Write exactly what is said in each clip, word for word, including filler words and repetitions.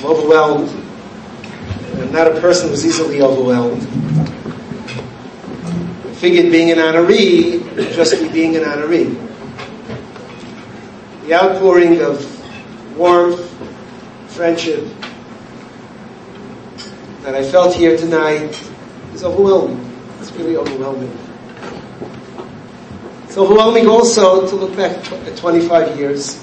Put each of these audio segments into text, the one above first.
I'm overwhelmed. I'm not a person who's easily overwhelmed. I figured being an honoree would just be being an honoree. The outpouring of warmth, friendship that I felt here tonight is overwhelming. It's really overwhelming. It's overwhelming also to look back at twenty-five years.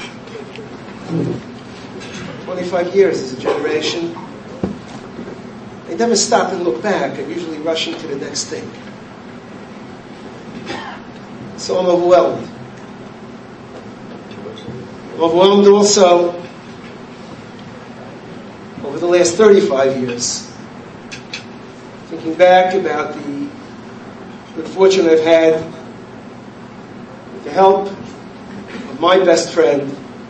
twenty-five years as a generation. I never stop and look back. I usually rush into the next thing. So I'm overwhelmed. I'm overwhelmed also over the last thirty-five years. Thinking back about the good fortune I've had with the help of my best friend,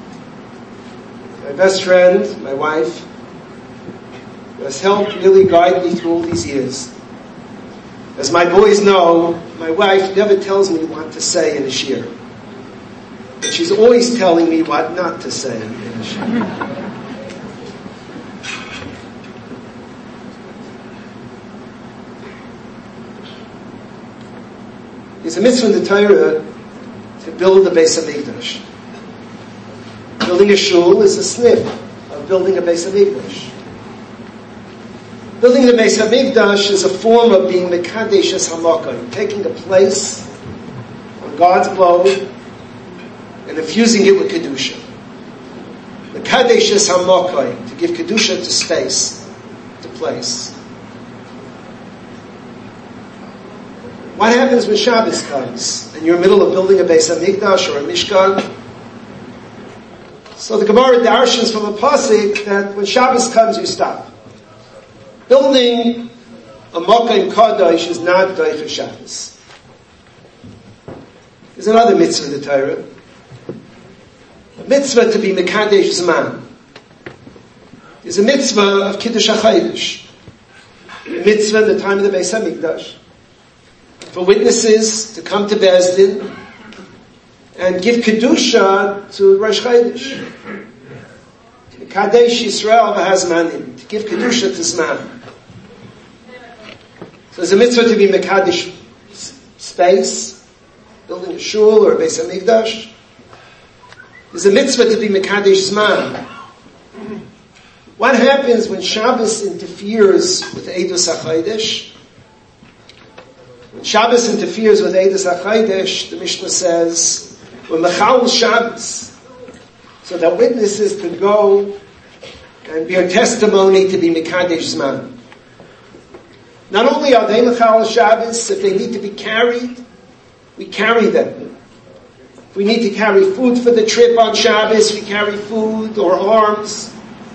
my best friend, my wife, who has helped really guide me through all these years. As my boys know, my wife never tells me what to say in a shir. But she's always telling me what not to say in a shir. There's a mitzvah in the Torah to build a Beis HaMikdash. Building a shul is a snip of building a Beis HaMikdash. Building the Beis HaMikdash is a form of being Mekadesh Es HaMakom, taking a place on God's globe and infusing it with Kedusha. Mekadesh Es HaMakom, to give Kedusha to space, to place. What happens when Shabbos comes and you're in the middle of building a Beis HaMikdash or a Mishkan? So the Gemara darshans from a pasuk that when Shabbos comes you stop. Building a Makom Kadosh is not day for Shabbos. There's another mitzvah in the Torah. A mitzvah to be Mekadesh Zman. There's a mitzvah of Kiddush HaChodesh. A mitzvah in the time of the Beis HaMikdash. For witnesses to come to Bezdin and give Kedusha to Rosh Chodesh. Kadesh Yisrael v'hazmanim, to give Kedusha to Zman. So there's a mitzvah to be Mekadesh space, building a shul or a Beis HaMikdash. There's a mitzvah to be Mekadesh Zman. What happens when Shabbos interferes with Eidos HaChodesh? When Shabbos interferes with Eidos HaChodesh, the Mishnah says, when Mechal Shabbos, so that witnesses can go and bear testimony to be Mekadesh Zman. Not only are they Mechal Shabbos, if they need to be carried, we carry them. If we need to carry food for the trip on Shabbos, we carry food or arms.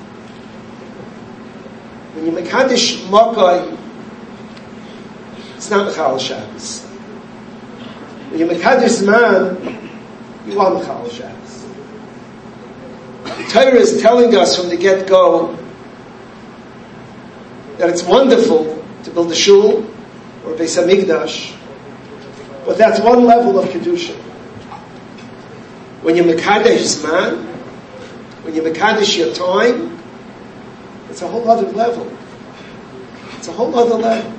When you Mekadesh Makom, it's not Mechal Shabbos. When you Mekadesh Zman, you are Mechal Shabbos. The Torah is telling us from the get-go that it's wonderful to build a shul or a Beis HaMikdash, but that's one level of Kedusha. When you Mekadesh Zman, when you Mekadesh your time, it's a whole other level. It's a whole other level.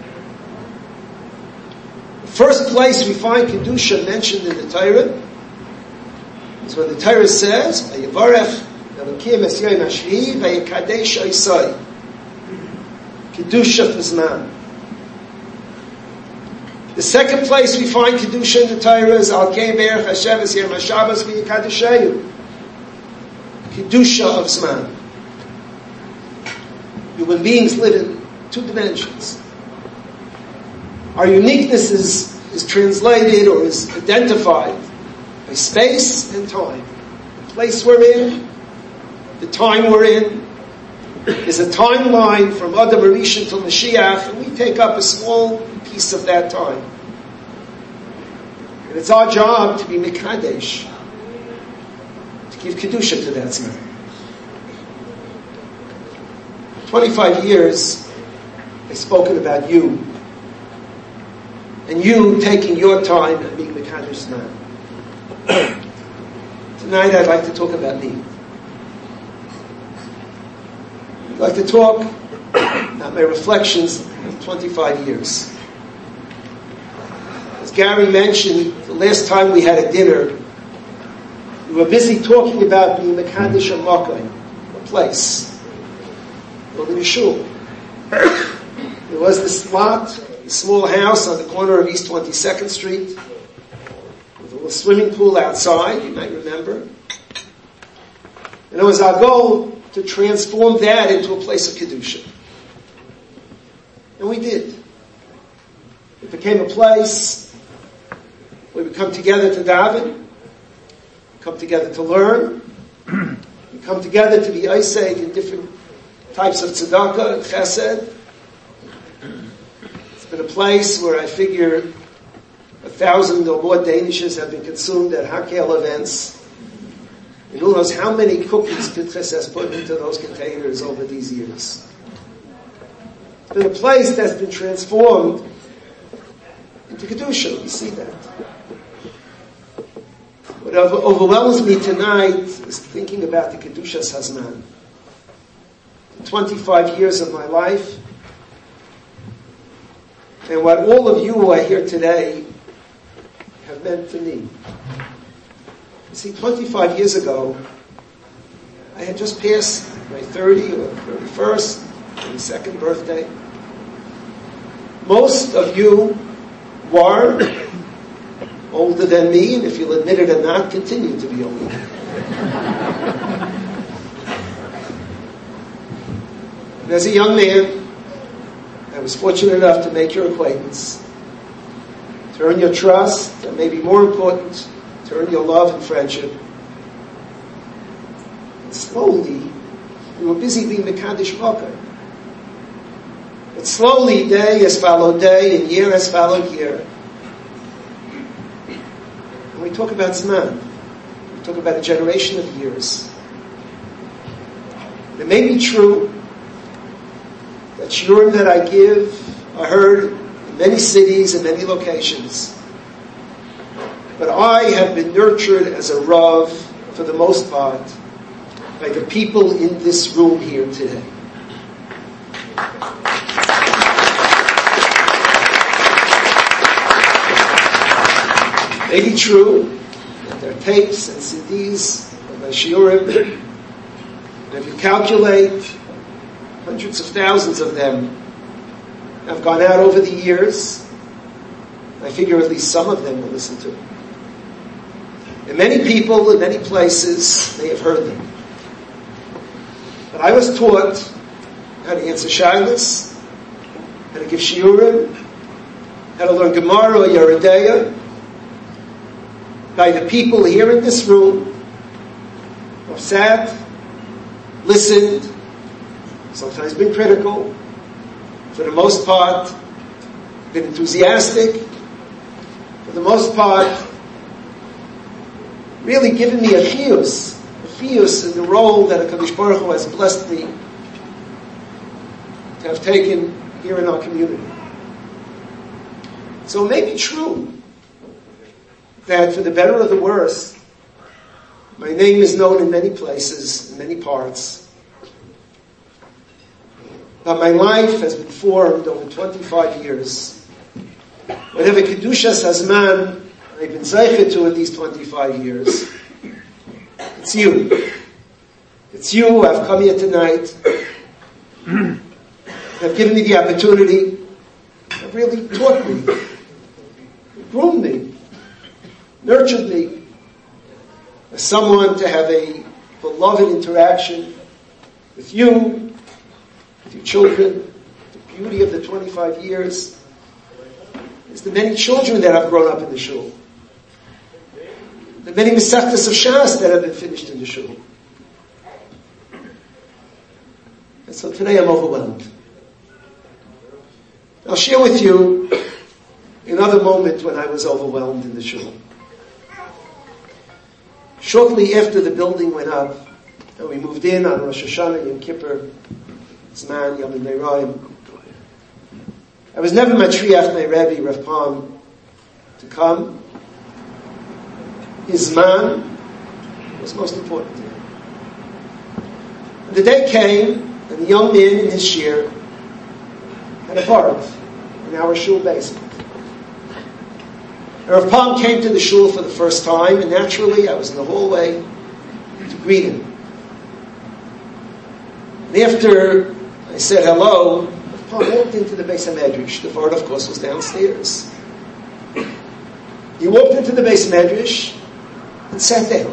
The first place we find Kedusha mentioned in the Torah is when the Torah says, "Vayevarech Elokim es Yom Hashvi vayikadesh Osai." Kedusha for Zman. The second place we find Kedusha in the Torah is Al Kein Be'erech Hashem es Yom HaShabbos vayikadesheyu. Kedusha of Zman. Human beings live in two dimensions. Our uniqueness is, is translated or is identified by space and time. The place we're in, the time we're in, is a timeline from Adam Rishon till Mashiach, and we take up a small piece of that time. And it's our job to be Mekadesh, to give Kedusha to that Zman. twenty-five years, I've spoken about you. And you taking your time and being Mekadesh Zman. Tonight I'd like to talk about me. I'd like to talk about my reflections of twenty-five years. As Gary mentioned, the last time we had a dinner, we were busy talking about being Mekadesh HaMakom, a place, building a shul. There was this lot, a small house on the corner of East twenty-second Street, with a little swimming pool outside, you might remember. And it was our goal to transform that into a place of Kedusha. And we did. It became a place where we come together to daven, come together to learn, we come together to be Isaac in different types of tzedakah and chesed. It's been a place where I figure a thousand or more Danishes have been consumed at Hakel events. And who knows how many cookies Pinchas has put into those containers over these years. It's been a place that's been transformed into Kedusha. We see that. What overwhelms me tonight is thinking about the Kedushas Hazman. twenty-five years of my life, and what all of you who are here today have meant to me. You see, twenty-five years ago, I had just passed my thirtieth or thirty-first, thirty-second birthday. Most of you were older than me, and if you'll admit it or not, continue to be older. And as a young man, I was fortunate enough to make your acquaintance, to earn your trust, and maybe more important, to earn your love and friendship. And slowly, we were busy being Mekadesh HaMakom. But slowly, day has followed day, and year has followed year. And we talk about Zman. We talk about a generation of years. And it may be true that shiurim that I give are heard in many cities and many locations. But I have been nurtured as a Rav, for the most part, by the people in this room here today. It may be true that there are tapes and C Ds of my shiurim, and if you calculate, hundreds of thousands of them have gone out over the years. I figure at least some of them will listen to it. And many people in many places may have heard them. But I was taught how to answer shaylas, how to give shiurim, how to learn Gemara or Yoreh De'ah by the people here in this room who have sat, listened, sometimes been critical, for the most part, been enthusiastic, for the most part, really given me a chiyus, a chiyus in the role that HaKadosh Baruch Hu has blessed me to have taken here in our community. So it may be true that for the better or the worse, my name is known in many places, in many parts. But my life has been formed over twenty-five years. Whatever Kedushas Hazman I've been zeichet to in these twenty-five years, it's you. It's you who have come here tonight, have given me the opportunity, have really taught me, groomed me, nurtured me as someone to have a beloved interaction with you, with your children. The beauty of the twenty-five years is the many children that have grown up in the shul, the many mesechtas of Shas that have been finished in the shul. And so today I'm overwhelmed. I'll share with you another moment when I was overwhelmed in the shul. Shortly after the building went up, and we moved in on Rosh Hashanah, Yom Kippur, Zman, Yom Neirayim, I was never matriach my Rebbe, Rav Palm, to come. His Zman was most important to him. And the day came And the young man in his shir had a part in our shul basement. And Rav Palm came to the shul for the first time, and naturally I was in the hallway to greet him. And after I said hello, Rav Palm walked into the Beis HaMedrash. The Vard, of course, was downstairs. He walked into the Beis HaMedrash and sat down.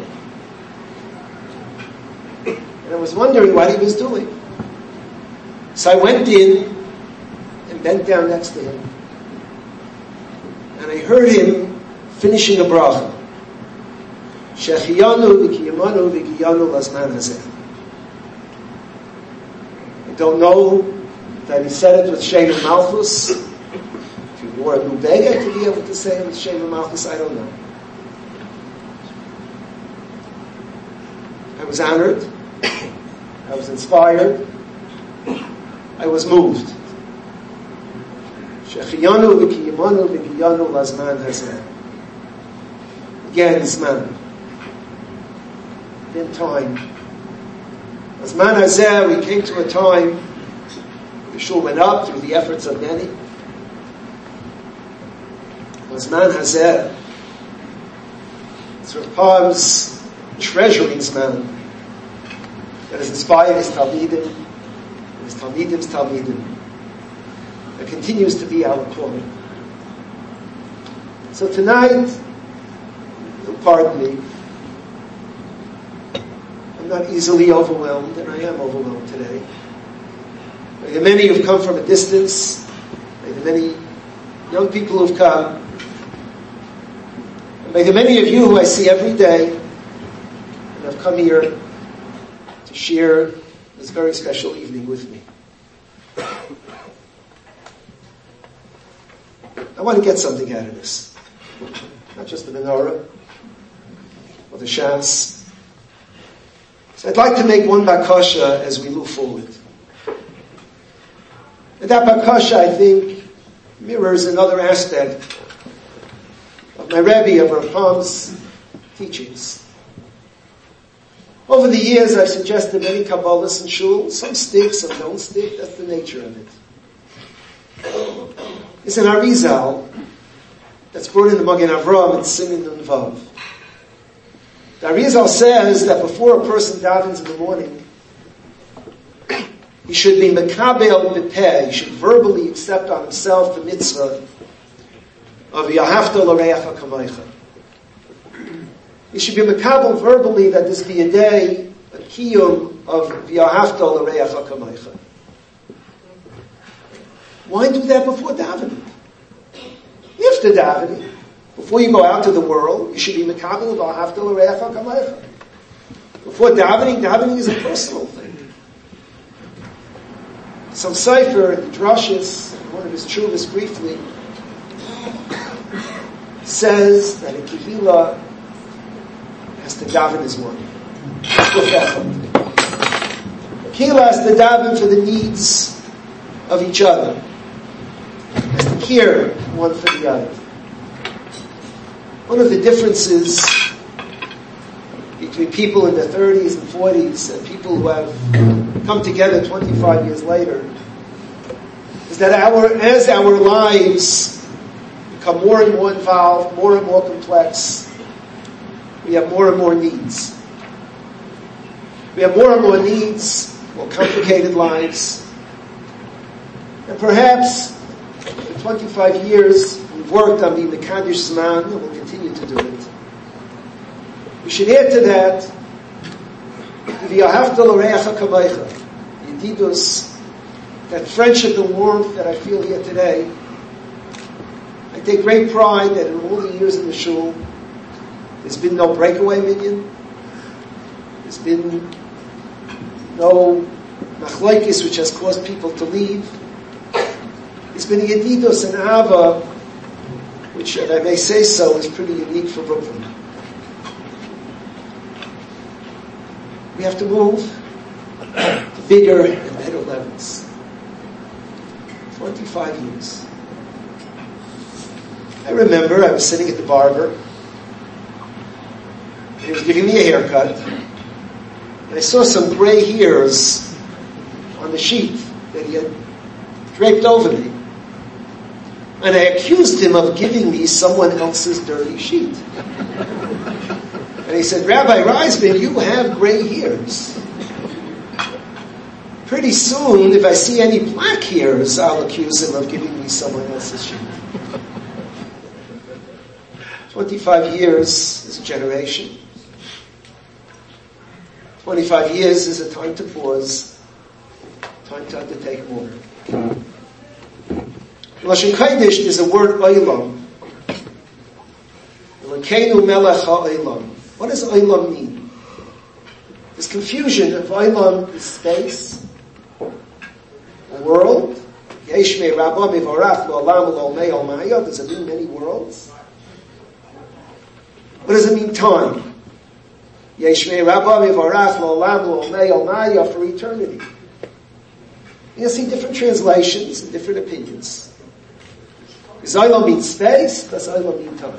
And I was wondering what he was doing. So I went in and bent down next to him. And I heard him finishing a bracha. Shechiyanu v'kiyamanu v'kiyanu lazman hazeh. I don't know that he said it with Shem and Malchus. If he wore a new bega to be able to say it with Shem and Malchus, I don't know. I was honored. I was inspired. I was moved. Shechiyanu v'kiyamanu v'kiyanu lazman hazeh. Again, Zman. In time. Lazman hazeh, we came to a time the shul went up through the efforts of many. Lazman hazeh. It's Rav Palm's treasuring Zman that has inspired his Talmidim, his Talmidim's Talmidim. That continues to be our calling. So tonight, you'll pardon me, I'm not easily overwhelmed, and I am overwhelmed today. May the many who've come from a distance, may the many young people who've come, and may the many of you who I see every day and have come here to share this very special evening with me. I want to get something out of this. Not just the menorah or the shas. So I'd like to make one bakasha as we move forward. And that bakasha, I think, mirrors another aspect of my Rebbe, of Rav Palm's teachings. Over the years, I've suggested many Kabbalahs and shuls. Some stick, some don't stick. That's the nature of it. It's an Arizal that's brought in the Magen Avraham and Siman Nun Vav. The Arizal says that before a person davens in the morning, he should be mekabel b'peh, he should verbally accept on himself the mitzvah of Yahavta l'reacha kamaycha. He should be mekabel verbally that this be a day, a kiyum of Yahavta l'reacha kamaycha. Why do that before davening? After davening, before you go out to the world, you should be mekabel of Yahavta l'reacha kamaycha. Before davening, davening is a personal thing. Some Sefer, the Drashis, one of his chuvas briefly, says that a kehila has to daven as one. Let's look at something. A kehila has to daven for the needs of each other. Has to care one for the other. One of the differences between people in their thirties and forties and people who have come together twenty-five years later is that our, as our lives become more and more involved, more and more complex, we have more and more needs. We have more and more needs, more complicated lives. And perhaps for twenty-five years we've worked on being the Kaddish Zman and we'll continue to do it. We should add to that V'yahavta l'reacha kamaycha, Yedidus, that friendship and warmth that I feel here today. I take great pride that in all the years in the shul, there's been no breakaway minyan. There's been no machlokes which has caused people to leave. It's been a Yedidus and Ava, which, if I may say so, is pretty unique for Brooklyn. We have to move to bigger and better levels. twenty-five years. I remember I was sitting at the barber. He was giving me a haircut. And I saw some gray hairs on on the sheet that he had draped over me. And I accused him of giving me someone else's dirty sheet. And he said, Rabbi Reisman, you have gray hairs. Pretty soon, if I see any black hairs, I'll accuse him of giving me someone else's sheet. twenty-five years is a generation. twenty-five years is a time to pause, time to undertake more. Lashon Kodesh is the word Olam. Elokeinu melech ha'olam. What does Olam mean? There's confusion of Olam is space, a world. Yesh me'rabah mivorach lo'olam lo'omei olmaya. Does it mean many worlds? What does it mean time? Yesh me'rabah mivorach lo'olam lo'omei olmaya, for eternity. You'll see different translations and different opinions. Does Olam mean space? Does Olam mean time?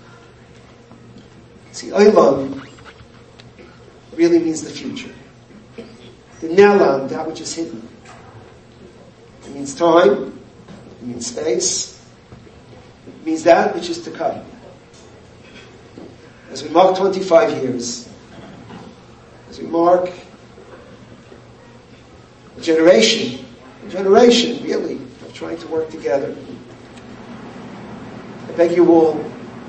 See, Olam really means the future. The Nelam, that which is hidden. It means time. It means space. It means that which is to come. As we mark twenty-five years, as we mark a generation, a generation really of trying to work together, I beg you all,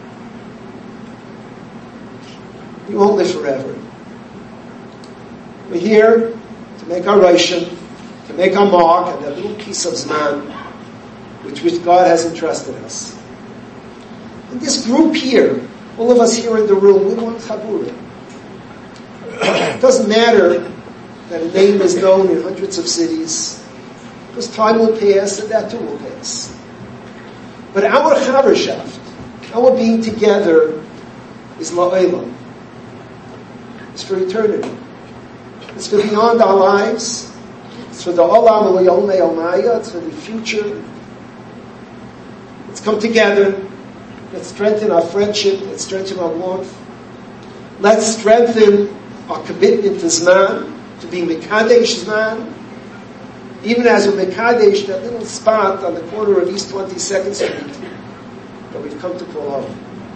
you won't live forever. We're here to make our ration, to make our mark, and that little piece of Zman, which, which God has entrusted us. And this group here, all of us here in the room, we want Chabura. It doesn't matter that a name is known in hundreds of cities, because time will pass and that too will pass. But our Chaverschaft, our being together, is La'olam. It's for eternity. It's for beyond our lives. It's for the Olam L'Yomei Omaya. It's for the future. Let's come together. Let's strengthen our friendship. Let's strengthen our warmth. Let's strengthen our commitment to Zman, to be Mekadesh Zman. Even as we Mekadesh, that little spot on the corner of East twenty-second Street that we've come to call home.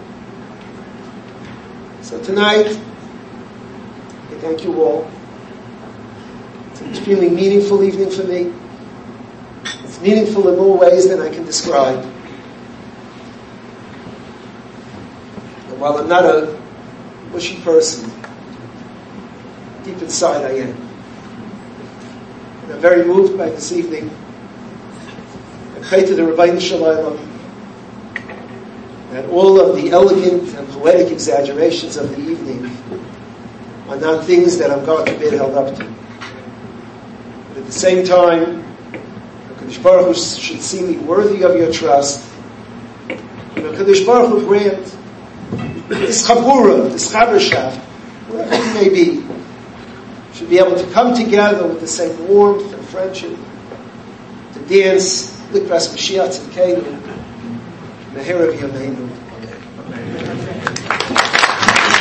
So tonight, I thank you all. It's an extremely meaningful evening for me. It's meaningful in more ways than I can describe. And while I'm not a mushy person, deep inside I am. And I'm very moved by this evening. I pray to the Rabbeinu Shalom that all of the elegant and poetic exaggerations of the evening are not things that I'm, God forbid, held up to. But at the same time, HaKadosh Baruch Hu should see me worthy of your trust. And HaKadosh Baruch Hu grant this Chabura, this Chaverschaft, whatever it may be, should be able to come together with the same warmth and friendship, to dance Likras Mashiach Tzidkeinu, Mehera V'Yameinu. Amen.